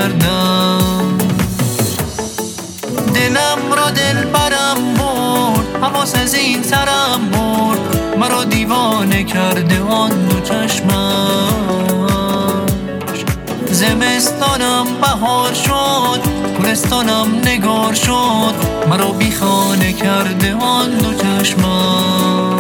بگردم. دلم را دل برم برد، حواس از این سرم برد، مرا دیوانه کرده آن دو چشمش. زمستانم بهار شد، گلستانم نگار شد، مرا بی خانه کرده آن دو چشمش.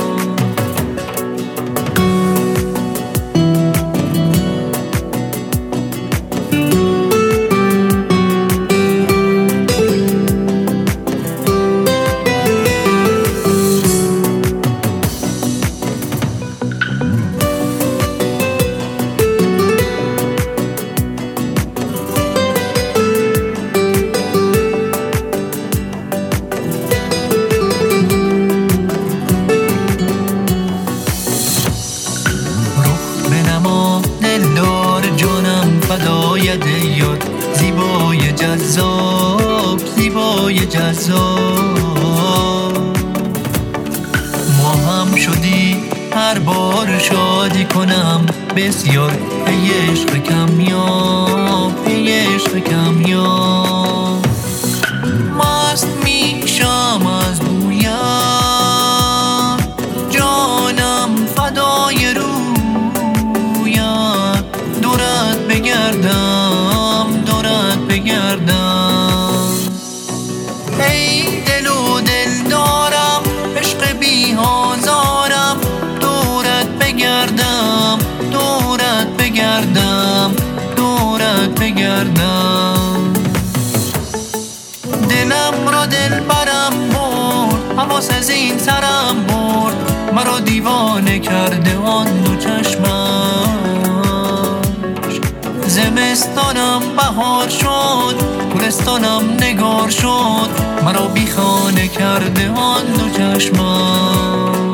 دلدار جانم فدای دیار، زیبای جذاب، زیبای جذاب. ما هم شدی هر بار شادی کنم بسیار، ای عشق کمیاب، ای عشق کمیاب. مست میشم از بویت، جانم فدای دورت بگردم، دورت بگردم. ای دل و دل دارم، عشق بی آزارم، دورت بگردم، دورت بگردم، دورت بگردم. دلم را دل برم برد، حواس از این سرم برد، مرا دیوانه کرده آن دو چشمم. زمستانم بهار شد، گلستانم نگار شد، مرا بی خانه کرده آن دو چشمم.